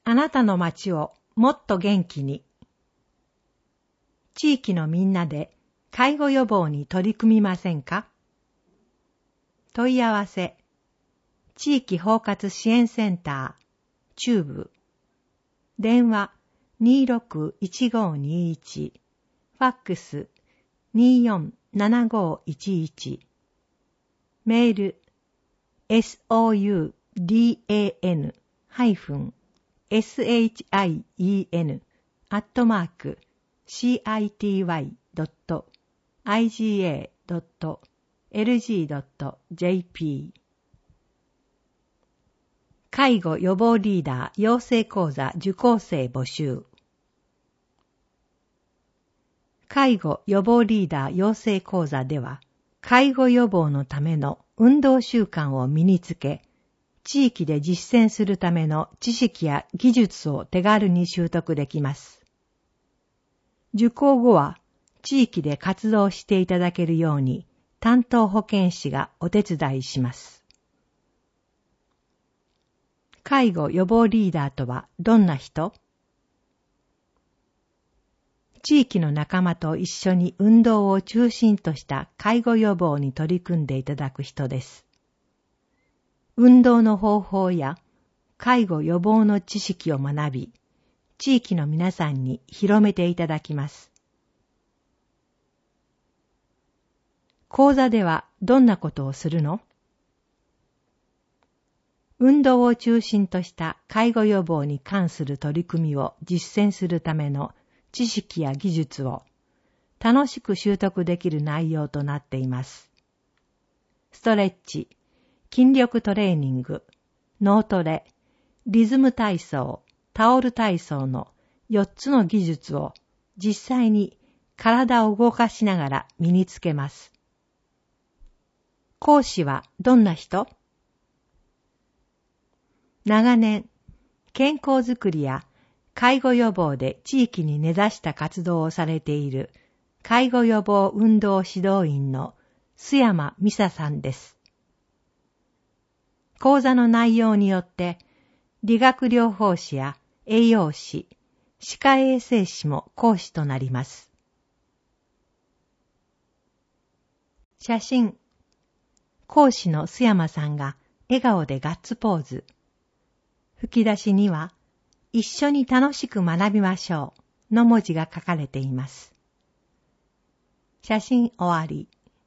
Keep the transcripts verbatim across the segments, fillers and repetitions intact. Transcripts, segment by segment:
あなたの町をもっと元気に。地域のみんなで介護予防に取り組みませんか？問い合わせ、地域包括支援センター、中部。電話 にーろくいちごにいち、ファックス にーよんななごいちいち。メール、エスオーユーディーエーエヌ ハイフン エスエイチアイイーエヌ アットマーク シーアイティーワイ ドット アイジーエー ドット エルジー ドット ジェーピー。介護予防リーダー養成講座受講生募集。介護予防リーダー養成講座では、介護予防のための運動習慣を身につけ、地域で実践するための知識や技術を手軽に習得できます。受講後は、地域で活動していただけるように、担当保健師がお手伝いします。介護予防リーダーとはどんな人？地域の仲間と一緒に運動を中心とした介護予防に取り組んでいただく人です。運動の方法や介護予防の知識を学び、地域の皆さんに広めていただきます。講座ではどんなことをするの？運動を中心とした介護予防に関する取り組みを実践するための知識や技術を楽しく習得できる内容となっています。ストレッチ、筋力トレーニング、脳トレ、リズム体操、タオル体操のよっつの技術を実際に体を動かしながら身につけます。講師はどんな人？長年、健康づくりや介護予防で地域に根ざした活動をされている介護予防運動指導員の須山美沙さんです。講座の内容によって理学療法士や栄養士、歯科衛生士も講師となります。写真、講師の須山さんが笑顔でガッツポーズ。吹き出しには一緒に楽しく学びましょうの文字が書かれています。写真終わり。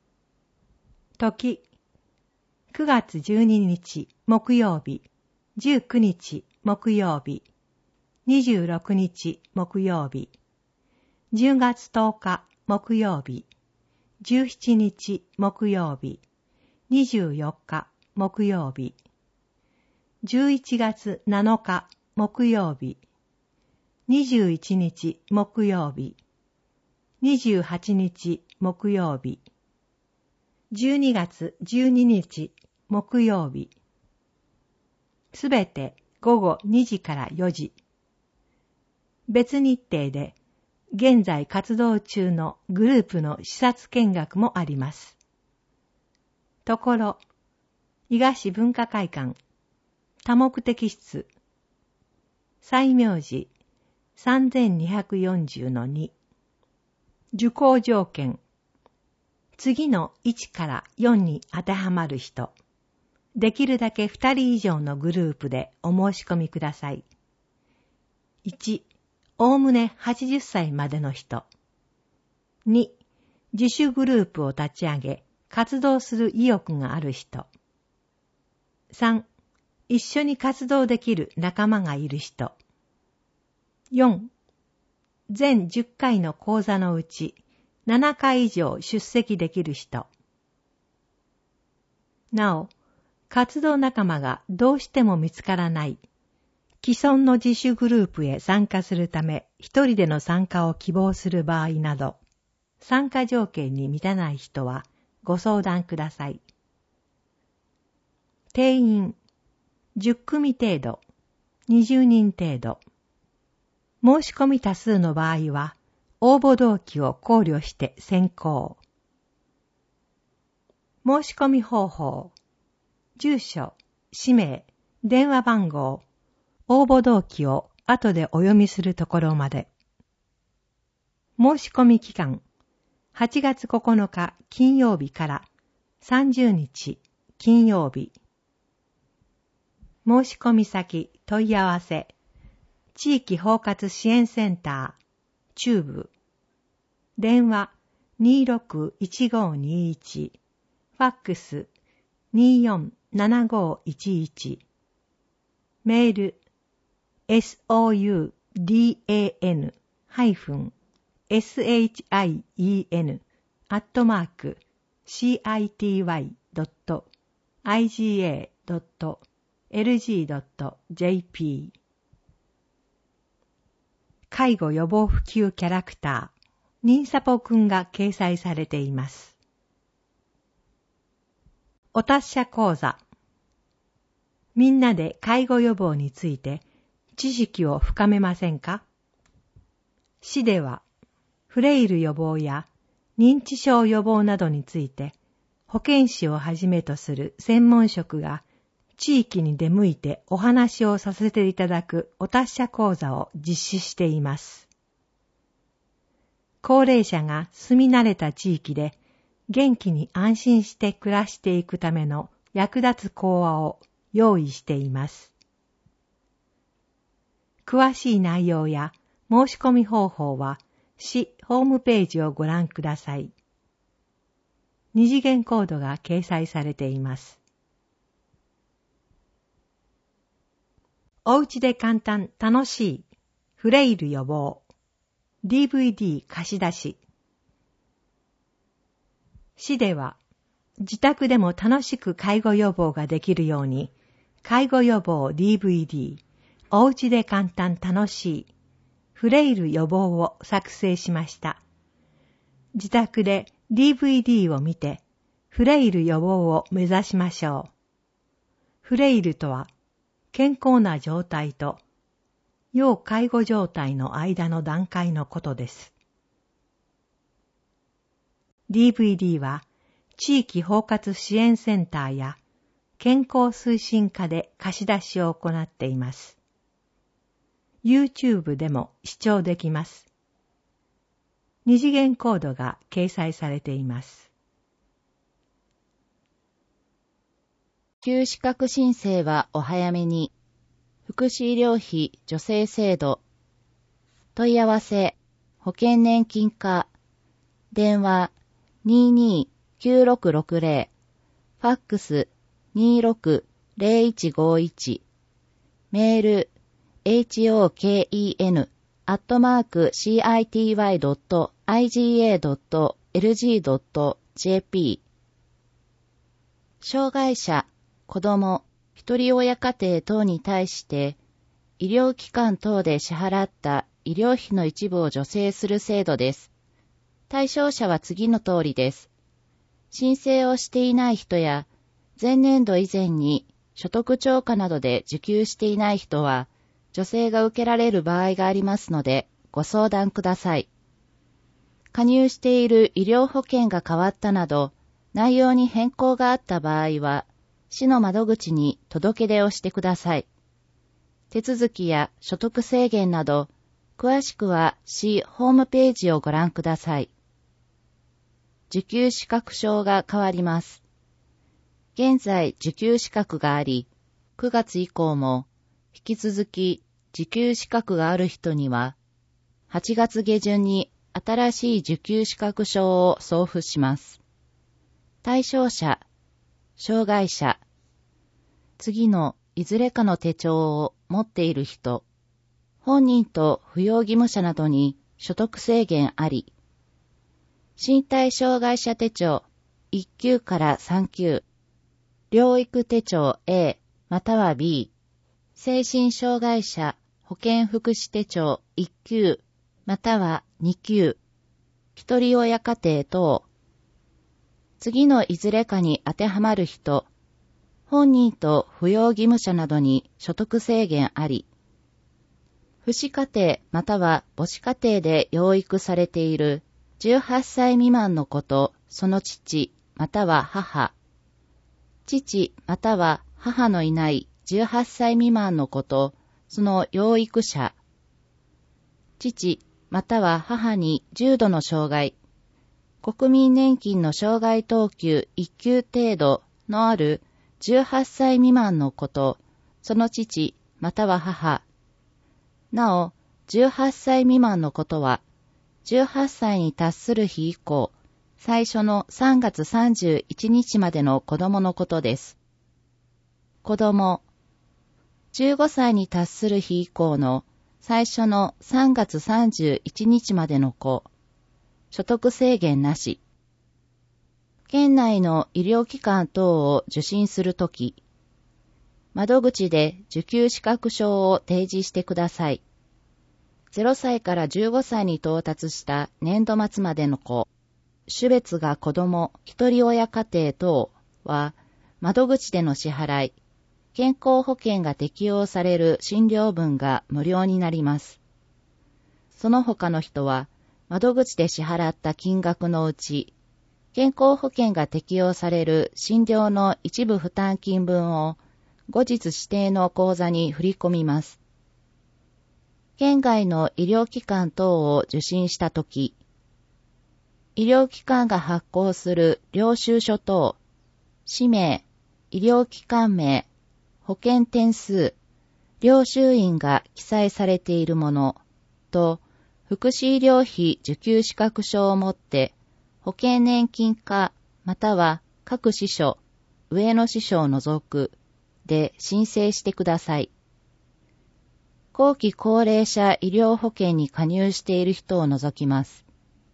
時、くがつじゅうににち木曜日、じゅうくにち木曜日、にじゅうろくにち木曜日、じゅうがつとおか木曜日、じゅうしちにち木曜日、にじゅうよっか木曜日、じゅういちがつなのか木曜日、にじゅういちにち木曜日、にじゅうはちにち木曜日、じゅうにがつじゅうににち木曜日、すべてごごにじからよじ。別日程で現在活動中のグループの視察見学もあります。ところ、伊賀市文化会館、多目的室、西明寺 さんぜんにひゃくよんじゅうのに。受講条件。次のいちからよんに当てはまる人。できるだけふたり以上のグループでお申し込みください。いち、おおむねはちじゅっさいまでの人。に、自主グループを立ち上げ、活動する意欲がある人。さん、一緒に活動できる仲間がいる人。よん、全じゅっかいの講座のうちななかい以上出席できる人。なお、活動仲間がどうしても見つからない、既存の自主グループへ参加するため一人での参加を希望する場合など、参加条件に満たない人はご相談ください。定員じゅっくみ程度、にじゅうにん程度。申し込み多数の場合は、応募動機を考慮して選考。申し込み方法。住所、氏名、電話番号、 応募動機を後でお読みするところまで。申し込み期間、はちがつここのか金曜日からさんじゅうにち金曜日。申し込み先問い合わせ、地域包括支援センター、中部。電話 にーろくいちごにいち、ファックス にーよんななごいちいち、メール エスオーユーディーエーエヌ ハイフン エスエイチアイイーエヌ アットマーク シーアイティーワイ ドット アイジーエー ドット エルジー ドット ジェーピー。 介護予防普及キャラクターニンサポくんが掲載されています。お達者講座。みんなで介護予防について知識を深めませんか？市ではフレイル予防や認知症予防などについて保健師をはじめとする専門職が地域に出向いてお話をさせていただくお達者講座を実施しています。高齢者が住み慣れた地域で元気に安心して暮らしていくための役立つ講話を用意しています。詳しい内容や申し込み方法は市ホームページをご覧ください。二次元コードが掲載されています。おうちで簡単楽しいフレイル予防 ディーブイディー 貸し出し。市では自宅でも楽しく介護予防ができるように介護予防 ディーブイディーおうちで簡単楽しいフレイル予防を作成しました。自宅で ディーブイディー を見てフレイル予防を目指しましょう。フレイルとは健康な状態と要介護状態の間の段階のことです。ディーブイディー は地域包括支援センターや健康推進課で貸し出しを行っています。YouTube でも視聴できます。二次元コードが掲載されています。 旧資格申請はお早めに。福祉医療費助成制度。問い合わせ、保険年金課。電話 にーにーきゅうろくろくぜろ、ファックス にーろくぜろいちごいち、メール エイチオーケーイーエヌ アットマーク シーアイティーワイ ドット アイジーエー ドット エルジー ドット ジェーピー。障害者、子ども、一人親家庭等に対して医療機関等で支払った医療費の一部を助成する制度です。対象者は次の通りです。申請をしていない人や前年度以前に所得超過などで受給していない人は助成が受けられる場合がありますのでご相談ください。加入している医療保険が変わったなど内容に変更があった場合は市の窓口に届け出をしてください。手続きや所得制限など詳しくは市ホームページをご覧ください。受給資格証が変わります。現在受給資格があり、くがつ以降も引き続き受給資格がある人には、はちがつげじゅんに新しい受給資格証を送付します。対象者、障害者、次のいずれかの手帳を持っている人、本人と扶養義務者などに所得制限あり、身体障害者手帳いっ級からさん級、療育手帳 A または B、精神障害者保健福祉手帳いっ級またはに級、一人親家庭等、次のいずれかに当てはまる人、本人と扶養義務者などに所得制限あり、父子家庭または母子家庭で養育されているじゅうはっさい未満の子とその父または母、父または母のいないじゅうはっさい未満の子とその養育者、父または母に重度の障害、国民年金の障害等級いっ級程度のあるじゅうはっさい未満の子と、その父または母、なおじゅうはっさい未満の子とは、じゅうはっさいに達する日以降、最初のさんがつさんじゅういちにちまでの子供のことです。子供、じゅうごさいに達する日以降の最初のさんがつさんじゅういちにちまでの子、所得制限なし。県内の医療機関等を受診するとき、窓口で受給資格証を提示してください。ゼロさいからじゅうごさいに到達した年度末までの子、種別が子供、一人親家庭等は、窓口での支払い、健康保険が適用される診療分が無料になります。その他の人は、窓口で支払った金額のうち、健康保険が適用される診療の一部負担金分を後日指定の口座に振り込みます。県外の医療機関等を受診したとき、医療機関が発行する領収書等、氏名、医療機関名、保険点数、領収印が記載されているものと、福祉医療費受給資格証を持って、保険年金課または各支所、上の支所を除くで申請してください。後期高齢者医療保険に加入している人を除きます。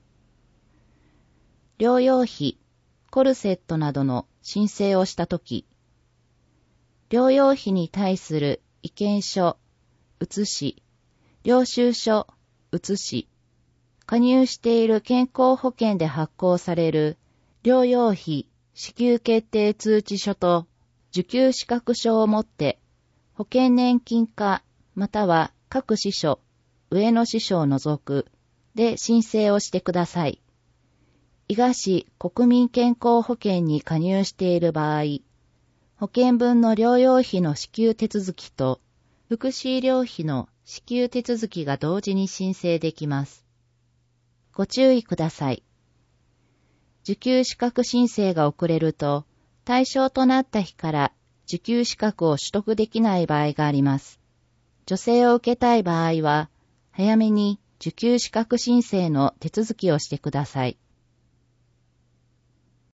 療養費、コルセットなどの申請をしたとき、療養費に対する意見書、写し、領収書、写し、加入している健康保険で発行される療養費支給決定通知書と受給資格証を持って保険年金課または各支所、上の支所を除くで申請をしてください。伊賀市国民健康保険に加入している場合、保険分の療養費の支給手続きと福祉医療費の支給手続きが同時に申請できます。ご注意ください。受給資格申請が遅れると、対象となった日から受給資格を取得できない場合があります。助成を受けたい場合は、早めに受給資格申請の手続きをしてください。